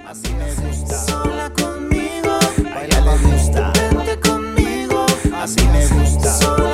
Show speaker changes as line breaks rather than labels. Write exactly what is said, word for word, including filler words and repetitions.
así me gusta.
Sola conmigo,
A ella le gusta,
vente conmigo,
así me gusta.
sola